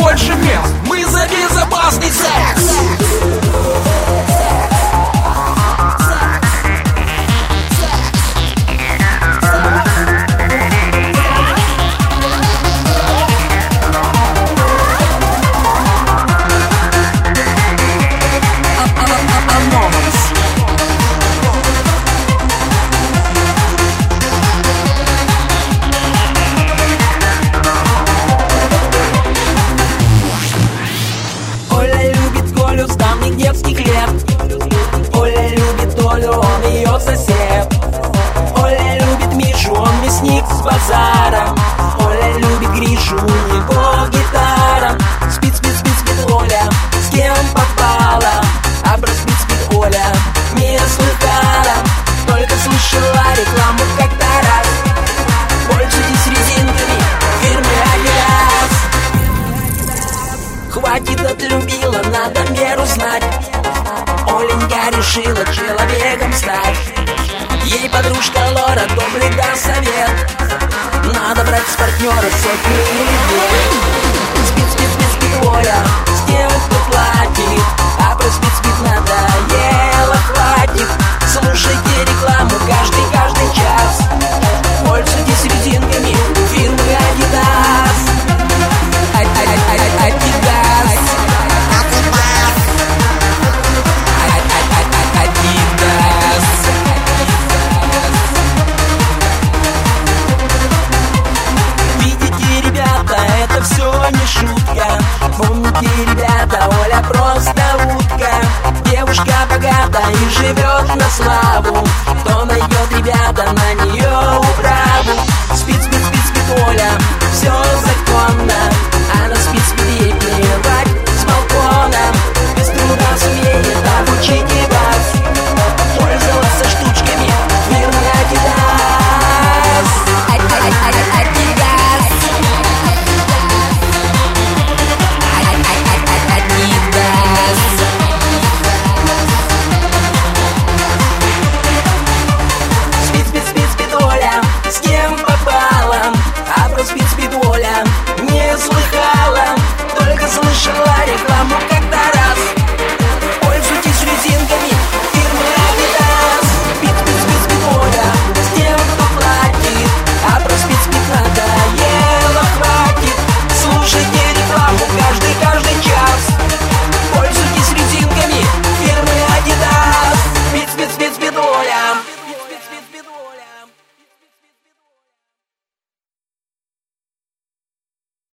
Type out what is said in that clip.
больше мест. Мы за безопасный секс. Сданный детский хлеб. Оля любит Олю, он ее сосед. Оля любит Мишу, он мясник с базара. Оля любит Гришу, у него гитара. Спит, спит, спит, спит Оля, с кем попала. А про спит, спит Оля не слыхала. Только слышала рекламу как-то раз. Пользуйтесь резинками фирмы Adidas. Хватит, отлюбила, надо меру знать. Оленька решила человеком стать. Ей подружка Лора добрый даст совет. Надо брать с партнера сотни людей. Спит, спит, спит, спит Оля, с тем, кто платит. А про спит, спит надоело, хватит. Слушайте рекламу каждый час. Пользуйтесь резинками фирмы Adidas. Adidas. Видите, ребята, это все не шутка. Помните, ребята, Оля просто утка. Девушка богата и живет на славу.